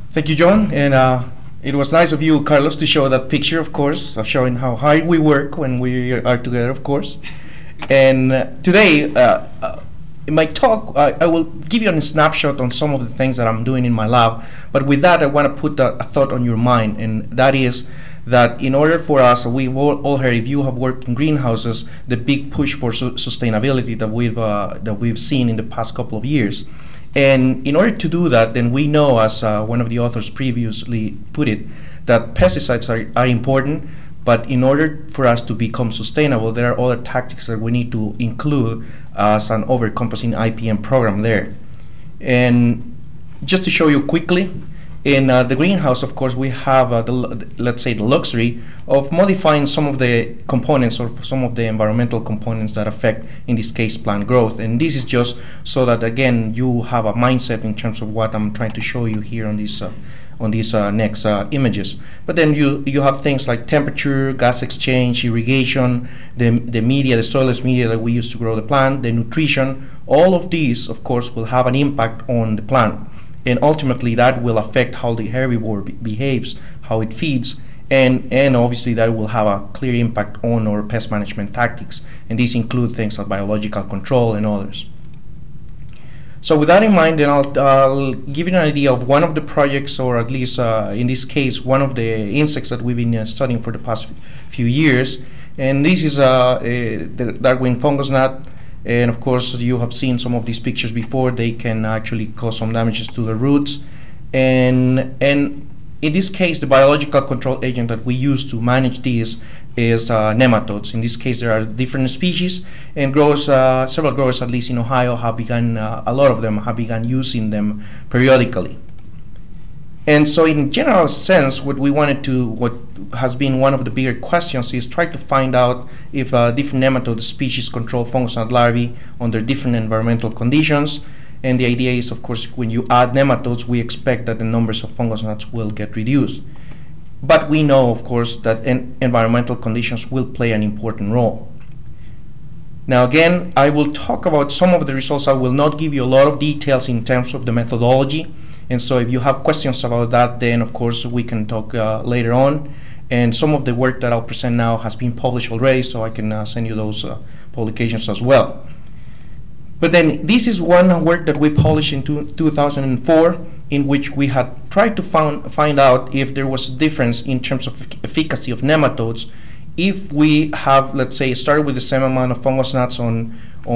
Thank you, John. And it was nice of you, Carlos, to show that picture, of course, of showing how hard we work when we are together, of course. And today, in my talk, I will give you a snapshot on some of the things that I'm doing in my lab. But with that, I want to put a thought on your mind, and that is that in order for us, we've all heard, if you have worked in greenhouses, the big push for sustainability that we've seen in the past couple of years. And in order to do that, then we know, as one of the authors previously put it, that pesticides are important, but in order for us to become sustainable, there are other tactics that we need to include as an overcompensating IPM program there. And just to show you quickly, in the greenhouse, of course, we have let's say the luxury of modifying some of the components or some of the environmental components that affect, in this case, plant growth. And this is just so that, again, you have a mindset in terms of what I'm trying to show you here on these next images. But then you have things like temperature, gas exchange, irrigation, the media, the soilless media that we use to grow the plant, the nutrition. All of these, of course, will have an impact on the plant. And ultimately that will affect how the herbivore behaves, how it feeds, and obviously that will have a clear impact on our pest management tactics. And these include things like biological control and others. So with that in mind, then I'll give you an idea of one of the projects, or at least in this case, one of the insects that we've been studying for the past few years. And this is the dark-winged fungus gnat. And of course, you have seen some of these pictures before. They can actually cause some damages to the roots. And in this case, the biological control agent that we use to manage these is nematodes. In this case, there are different species, and growers, several growers, at least in Ohio, have begun, a lot of them have begun using them periodically. And so in general sense, what has been one of the bigger questions is try to find out if different nematode species control fungus gnat larvae under different environmental conditions. And the idea is, of course, when you add nematodes, we expect that the numbers of fungus gnats will get reduced. But we know, of course, that environmental conditions will play an important role. Now again, I will talk about some of the results. I will not give you a lot of details in terms of the methodology. And so if you have questions about that, then of course we can talk later on. And some of the work that I'll present now has been published already, so I can send you those publications as well. But then this is one work that we published in 2004, in which we had tried to find out if there was a difference in terms of efficacy of nematodes if we have, let's say, started with the same amount of fungus gnats on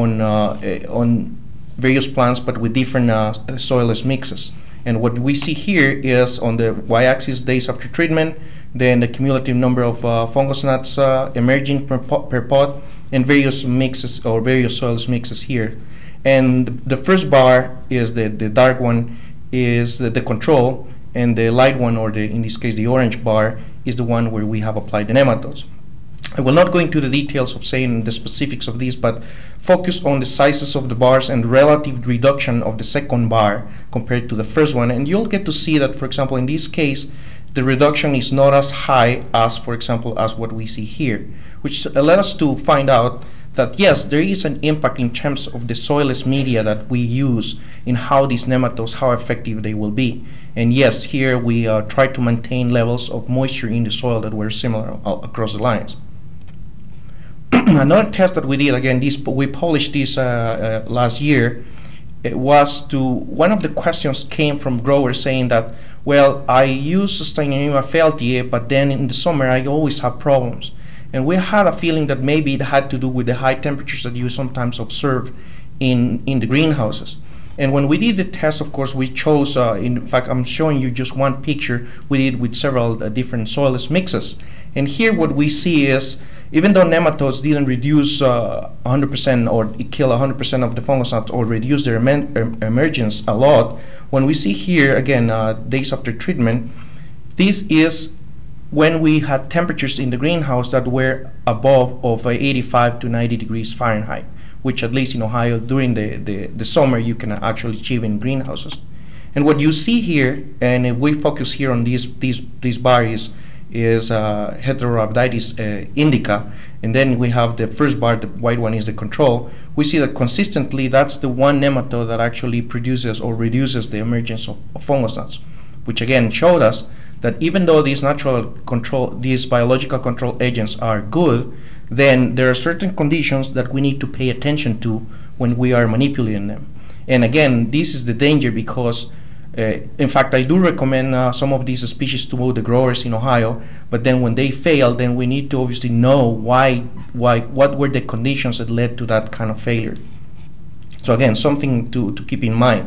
various plants, but with different soilless mixes. And what we see here is on the y-axis days after treatment, then the cumulative number of fungus gnats emerging per pot, and various mixes or various soilless mixes here. And the first bar is the dark one is the control, and the light one, or in this case the orange bar, is the one where we have applied the nematodes. I will not go into the details of saying the specifics of these, but focus on the sizes of the bars and relative reduction of the second bar compared to the first one. And you'll get to see that, for example, in this case, the reduction is not as high as, for example, as what we see here, which led us to find out that yes, there is an impact in terms of the soilless media that we use in how these nematodes, how effective they will be. And yes, here we try to maintain levels of moisture in the soil that were similar across the lines. Another test that we did, again, we published this last year. It was one of the questions came from growers saying that, well, I use Steinernema feltiae, but then in the summer I always have problems. And we had a feeling that maybe it had to do with the high temperatures that you sometimes observe in the greenhouses. And when we did the test, of course, we chose, in fact, I'm showing you just one picture we did with several different soilless mixes. And here what we see is, even though nematodes didn't reduce 100% or kill 100% of the fungus gnats or reduce their emergence a lot, when we see here, again, days after treatment, this is when we had temperatures in the greenhouse that were above of 85 to 90 degrees Fahrenheit, which at least in Ohio during the summer you can actually achieve in greenhouses. And what you see here, and if we focus here on these bars, is Heterorhabditis indica, and then we have the first bar, the white one is the control. We see that consistently that's the one nematode that actually produces or reduces the emergence of fungus gnats. which again showed us that even though these biological control agents are good, then there are certain conditions that we need to pay attention to when we are manipulating them. And again, this is the danger because, in fact, I do recommend some of these species to the growers in Ohio. But then when they fail, then we need to obviously know what were the conditions that led to that kind of failure. So again, something to keep in mind.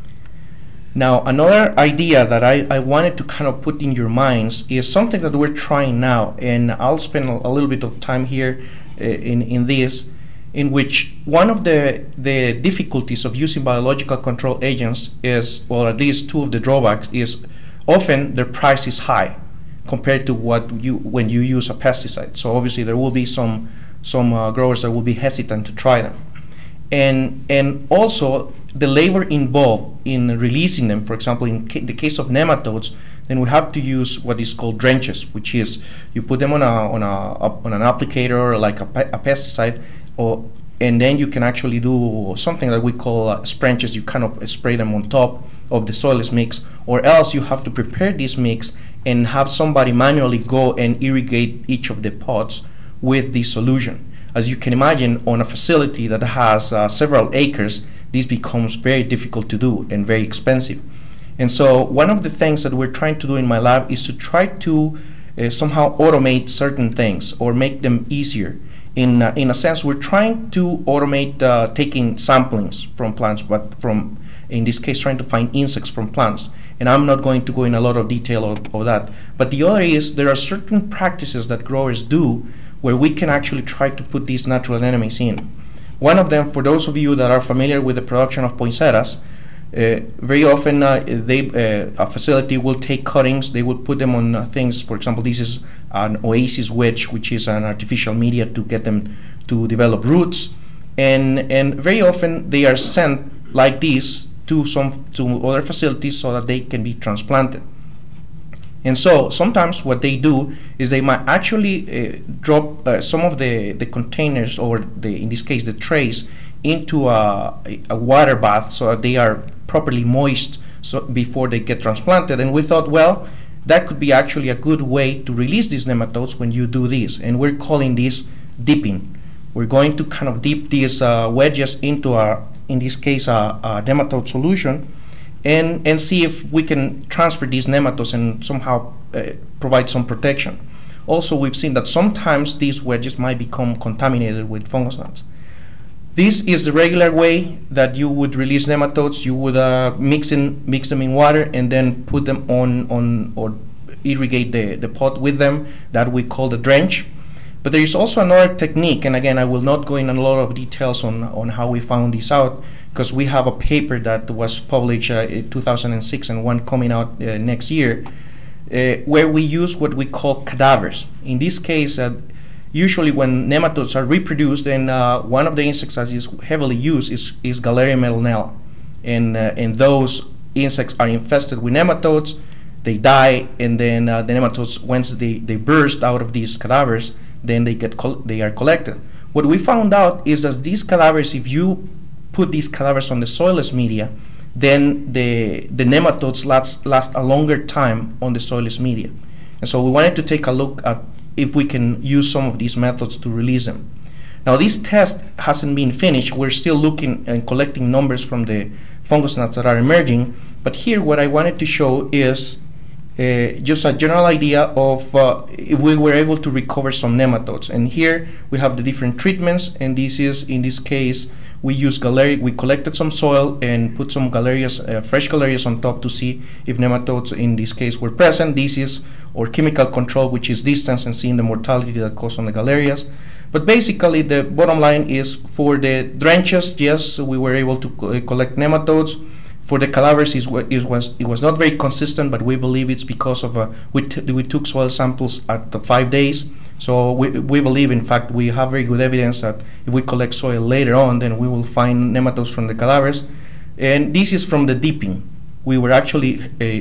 Now, another idea that I wanted to kind of put in your minds is something that we're trying now, and I'll spend a little bit of time here in this, in which one of the difficulties of using biological control agents is, or at least two of the drawbacks, is often their price is high compared to when you use a pesticide. So obviously there will be some growers that will be hesitant to try them. And also the labor involved in releasing them, for example, in the case of nematodes, then we have to use what is called drenches, which is you put them on an applicator like a pesticide, and then you can actually do something that we call sprenches. You kind of spray them on top of the soilless mix, or else you have to prepare this mix and have somebody manually go and irrigate each of the pots with the solution. As you can imagine, on a facility that has several acres, this becomes very difficult to do and very expensive. And so one of the things that we're trying to do in my lab is to try to somehow automate certain things or make them easier. In a sense, we're trying to automate taking samplings from plants, but in this case, trying to find insects from plants. And I'm not going to go in a lot of detail of that. But the other is there are certain practices that growers do where we can actually try to put these natural enemies in. One of them, for those of you that are familiar with the production of poinsettias, very often a facility will take cuttings, they will put them on things. For example, this is an oasis wedge, which is an artificial media to get them to develop roots, and very often they are sent like this to other facilities so that they can be transplanted. And so sometimes what they do is they might actually drop some of the containers, or in this case the trays, into a water bath so that they are properly moist before they get transplanted. And we thought, well, that could be actually a good way to release these nematodes when you do this. And we're calling this dipping. We're going to kind of dip these wedges into, in this case, a nematode solution, and see if we can transfer these nematodes and somehow provide some protection. Also, we've seen that sometimes these wedges might become contaminated with fungus gnats. This is the regular way that you would release nematodes. You would mix them in water and then put them on or irrigate the pot with them. That we call the drench. But there is also another technique, and again, I will not go in a lot of details on how we found this out, because we have a paper that was published in 2006 and one coming out next year, where we use what we call cadavers. In this case, usually when nematodes are reproduced, then one of the insects that is heavily used is Galleria mellonella, and those insects are infested with nematodes. They die, and then the nematodes, once they burst out of these cadavers, then they are collected. What we found out is that these cadavers, if you put these cadavers on the soilless media, then the nematodes last a longer time on the soilless media. And so we wanted to take a look at if we can use some of these methods to release them. Now, this test hasn't been finished. We're still looking and collecting numbers from the fungus gnats that are emerging. But here what I wanted to show is just a general idea of if we were able to recover some nematodes. And here we have the different treatments, and this is, in this case, we collected some soil and put some fresh galerias on top to see if nematodes in this case were present. This is our chemical control, which is distance and seeing the mortality that caused on the galerias. But basically the bottom line is, for the drenches, yes, we were able to collect nematodes. For the cadavers, it was not very consistent, but we believe it's because of we took soil samples at the 5 days. So we believe, in fact, we have very good evidence that if we collect soil later on, then we will find nematodes from the cadavers. And this is from the dipping. We were actually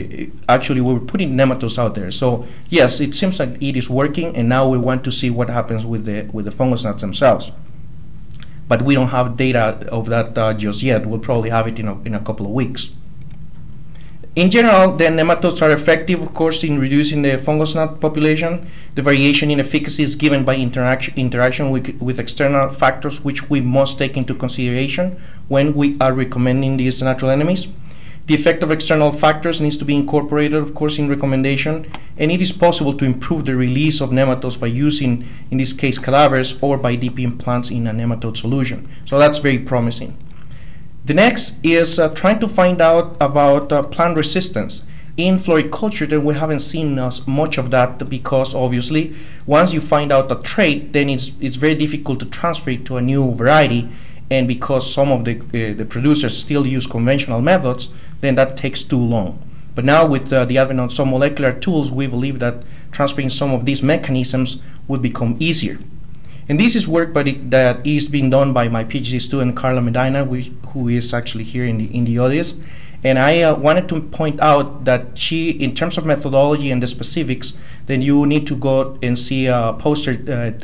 we were putting nematodes out there. So yes, it seems like it is working, and now we want to see what happens with the fungus gnats themselves. But we don't have data of that just yet. We'll probably have it in a couple of weeks. In general, the nematodes are effective, of course, in reducing the fungus gnat population. The variation in efficacy is given by interaction with external factors, which we must take into consideration when we are recommending these natural enemies. The effect of external factors needs to be incorporated, of course, in recommendation, and it is possible to improve the release of nematodes by using, in this case, cadavers or by dipping plants in a nematode solution. So that's very promising. The next is trying to find out about plant resistance. In floriculture, then we haven't seen much of that because obviously once you find out a trait, then it's very difficult to transfer it to a new variety, and because some of the producers still use conventional methods, then that takes too long. But now with the advent of some molecular tools, we believe that transferring some of these mechanisms would become easier. And this is work that is being done by my PhD student, Carla Medina, who is actually here in the audience. And I wanted to point out that she, in terms of methodology and the specifics, then you need to go and see poster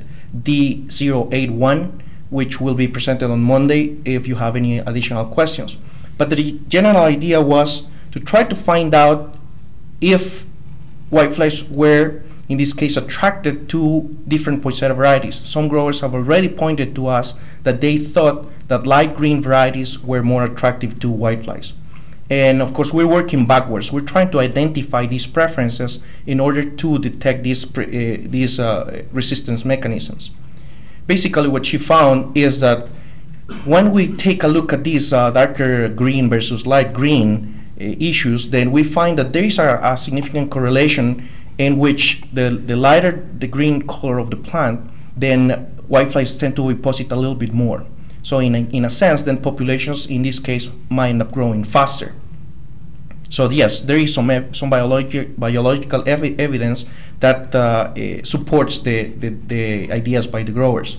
D081, which will be presented on Monday if you have any additional questions. But the general idea was to try to find out if whiteflies were, in this case, attracted to different poinsettia varieties. Some growers have already pointed to us that they thought that light green varieties were more attractive to whiteflies. And of course, we're working backwards. We're trying to identify these preferences in order to detect these resistance mechanisms. Basically, what she found is that when we take a look at these darker green versus light green issues, then we find that there is a significant correlation in which the lighter the green color of the plant, then whiteflies tend to deposit a little bit more. So in a sense, then populations in this case might end up growing faster. So yes, there is some biological evidence that supports the ideas by the growers.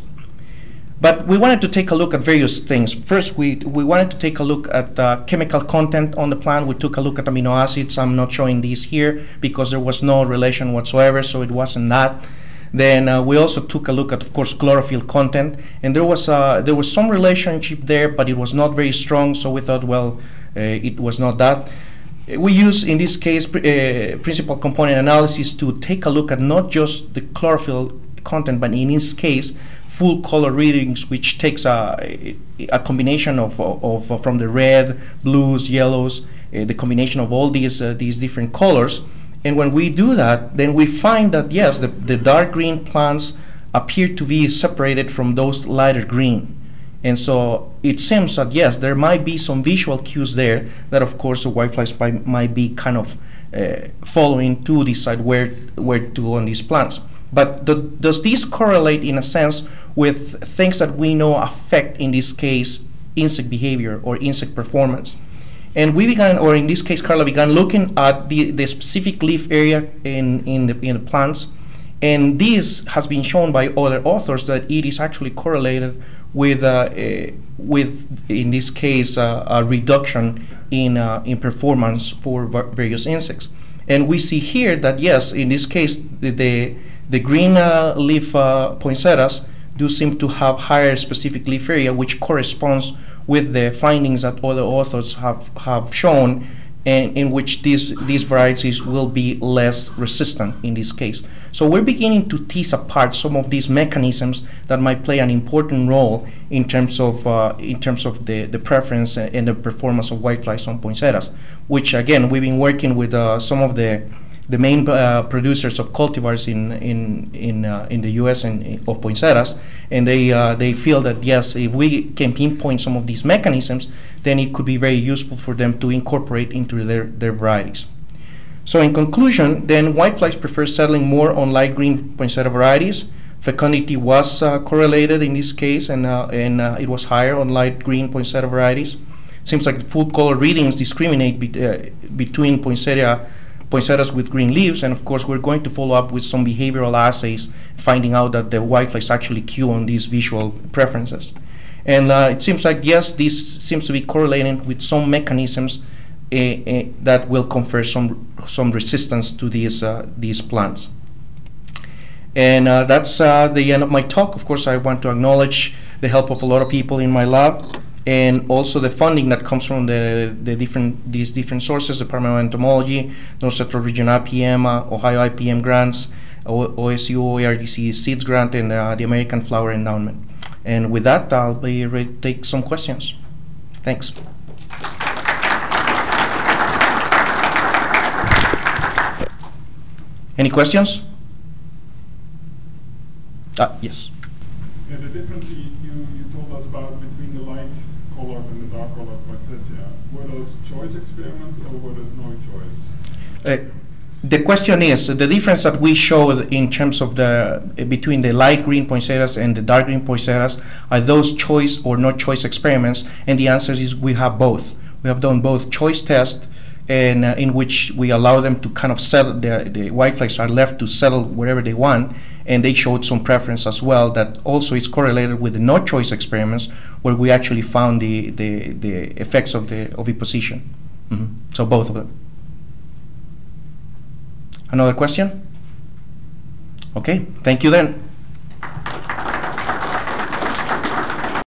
But we wanted to take a look at various things. First, we wanted to take a look at chemical content on the plant. We took a look at amino acids. I'm not showing these here because there was no relation whatsoever, so it wasn't that. Then we also took a look at, of course, chlorophyll content, and there was some relationship there, but it was not very strong. So we thought, well, it was not that. We use, in this case, principal component analysis to take a look at not just the chlorophyll content, but in this case, full color readings, which takes a combination of from the red, blues, yellows, the combination of all these different colors. And when we do that, then we find that yes, the dark green plants appear to be separated from those lighter green. And so it seems that yes, there might be some visual cues there that of course the whiteflies might be kind of following to decide where to go on these plants. But does this correlate in a sense with things that we know affect, in this case, insect behavior or insect performance? And we began, or in this case, Carla began looking at the specific leaf area in the plants, and this has been shown by other authors that it is actually correlated with in this case, a reduction in performance for various insects. And we see here that yes, in this case, the green leaf poinsettias do seem to have higher specific leaf area, which corresponds with the findings that other authors have shown, and in which these varieties will be less resistant in this case. So we're beginning to tease apart some of these mechanisms that might play an important role in terms of the preference and the performance of whiteflies on poinsettias, which again we've been working with some of the main producers of cultivars in the U.S. and of poinsettias, and they feel that yes, if we can pinpoint some of these mechanisms, then it could be very useful for them to incorporate into their varieties. So in conclusion, then whiteflies prefer settling more on light green poinsettia varieties. Fecundity was correlated in this case, and it was higher on light green poinsettia varieties. It seems like the full color readings discriminate between poinsettias with green leaves, and of course we're going to follow up with some behavioral assays, finding out that the whiteflies actually cue on these visual preferences. And it seems like yes, this seems to be correlating with some mechanisms that will confer some resistance to these plants. And that's the end of my talk. Of course, I want to acknowledge the help of a lot of people in my lab. and also the funding that comes from these different sources: Department of Entomology, North Central Region IPM, Ohio IPM grants, OSU OERDC Seeds Grant, and the American Flower Endowment. And with that, I'll be ready to take some questions. Thanks. Any questions? Yes. Yeah, the difference you told us about between the light colored and the dark colored poinsettia, were those choice experiments or were those no choice? The question is the difference that we showed in terms of between the light green poinsettias and the dark green poinsettias, are those choice or no choice experiments? And the answer is we have both. We have done both choice tests, and in which we allow them to kind of settle, the whiteflies are left to settle wherever they want, and they showed some preference as well that also is correlated with the no choice experiments, where we actually found the effects of the oviposition. So both of them. Another question? Okay, thank you then.